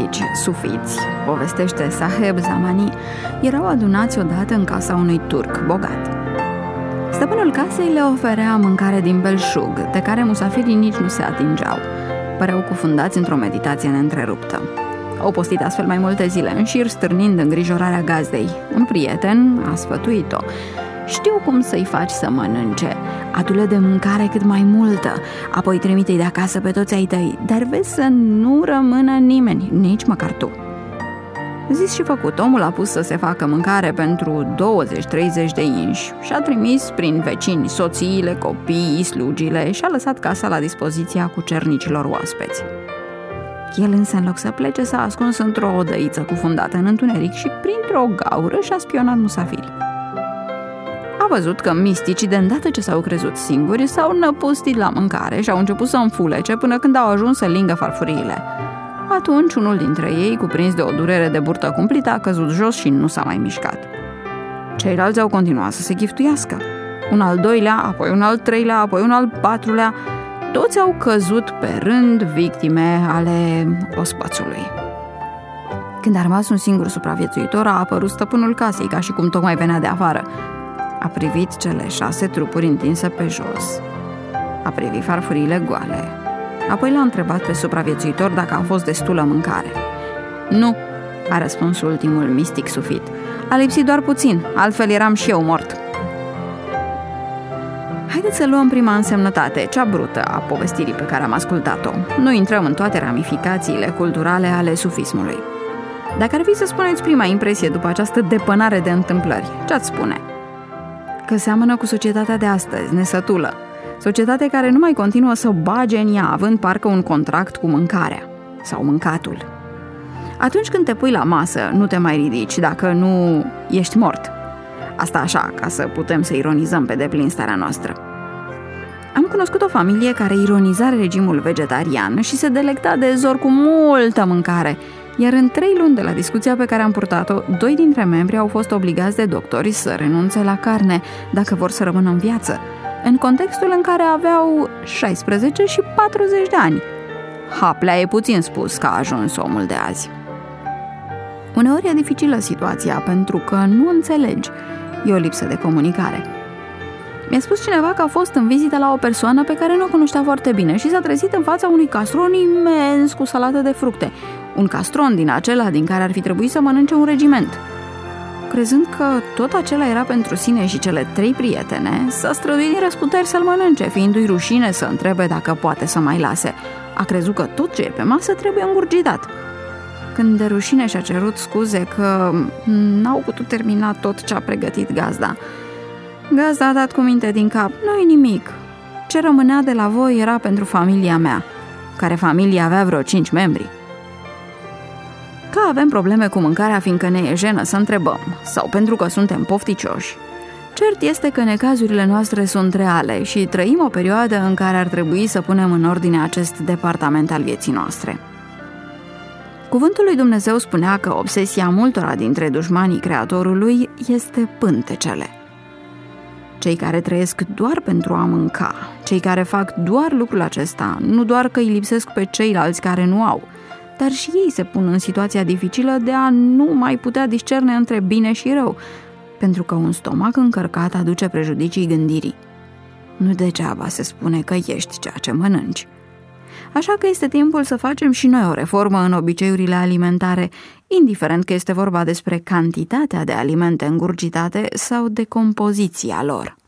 mistici sufiți, povestește Saheb Zamani, erau adunați odată în casa unui turc bogat. Stăpânul casei le oferea mâncare din belșug, de care musafirii nici nu se atingeau. Păreau cufundați într-o meditație neîntreruptă. Au postit astfel mai multe zile în șir, stârnind îngrijorarea gazdei. Un prieten a sfătuit-o: știu cum să-i faci să mănânce. Adu-le de mâncare cât mai multă, apoi trimite-i de acasă pe toți ai tăi, dar vezi să nu rămână nimeni, nici măcar tu. Zis și făcut, omul a pus să se facă mâncare pentru 20-30 de inși și a trimis prin vecini soțiile, copiii, slugile și a lăsat casa la dispoziția cucernicilor oaspeți. El însă, în loc să plece, s-a ascuns într-o odăiță cufundată în întuneric și printr-o gaură și-a spionat musafirii. A văzut că misticii, de îndată ce s-au crezut singuri, s-au năpustit la mâncare și au început să înfulece până când au ajuns să lingă farfuriile. Atunci, unul dintre ei, cuprins de o durere de burtă cumplită, a căzut jos și nu s-a mai mișcat. Ceilalți au continuat să se chiftuiască. Un al doilea, apoi un al treilea, apoi un al patrulea. Toți au căzut pe rând victime ale ospățului. Când a rămas un singur supraviețuitor, a apărut stăpânul casei, ca și cum tocmai venea de afară. A privit cele 6 trupuri întinse pe jos. A privit farfuriile goale. Apoi l-a întrebat pe supraviețuitor dacă a fost destulă mâncare. Nu, a răspuns ultimul mistic sufit. A lipsit doar puțin, altfel eram și eu mort. Haideți să luăm prima însemnătate, cea brută a povestirii pe care am ascultat-o. Nu intrăm în toate ramificațiile culturale ale sufismului. Dacă ar fi să spuneți prima impresie după această depănare de întâmplări, ce-ați spune? Că seamănă cu societatea de astăzi, nesătulă. Societate care nu mai continuă să bage în ea, având parcă un contract cu mâncarea sau mâncatul. Atunci când te pui la masă, nu te mai ridici dacă nu ești mort. Asta așa, ca să putem să ironizăm pe deplin starea noastră. Am cunoscut o familie care ironiza regimul vegetarian și se delecta de zor cu multă mâncare, iar în 3 luni de la discuția pe care am purtat-o, 2 dintre membri au fost obligați de doctori să renunțe la carne dacă vor să rămână în viață, în contextul în care aveau 16 și 40 de ani. Haplea e puțin spus că a ajuns omul de azi. Uneori e dificilă situația pentru că nu înțelegi. E o lipsă de comunicare. Mi-a spus cineva că a fost în vizită la o persoană pe care nu o cunoștea foarte bine și s-a trezit în fața unui castron imens cu salată de fructe. Un castron din acela din care ar fi trebuit să mănânce un regiment. Crezând că tot acela era pentru sine și cele 3 prietene, s-a străduit din răsputeri să-l mănânce, fiindu-i rușine să întrebe dacă poate să mai lase. A crezut că tot ce e pe masă trebuie îngurgitat. Când de rușine și-a cerut scuze că n-au putut termina tot ce a pregătit gazda. Gazda a dat cu minte din cap: nu-i nimic. Ce rămânea de la voi era pentru familia mea, care familie avea vreo 5 membri. Că avem probleme cu mâncarea fiindcă ne e jenă să întrebăm, sau pentru că suntem pofticioși. Cert este că necazurile noastre sunt reale și trăim o perioadă în care ar trebui să punem în ordine acest departament al vieții noastre. Cuvântul lui Dumnezeu spunea că obsesia multora dintre dușmanii Creatorului este pântecele. Cei care trăiesc doar pentru a mânca, cei care fac doar lucrul acesta, nu doar că îi lipsesc pe ceilalți care nu au, dar și ei se pun în situația dificilă de a nu mai putea discerne între bine și rău, pentru că un stomac încărcat aduce prejudicii gândirii. Nu degeaba se spune că ești ceea ce mănânci. Așa că este timpul să facem și noi o reformă în obiceiurile alimentare, indiferent că este vorba despre cantitatea de alimente îngurgitate sau de compoziția lor.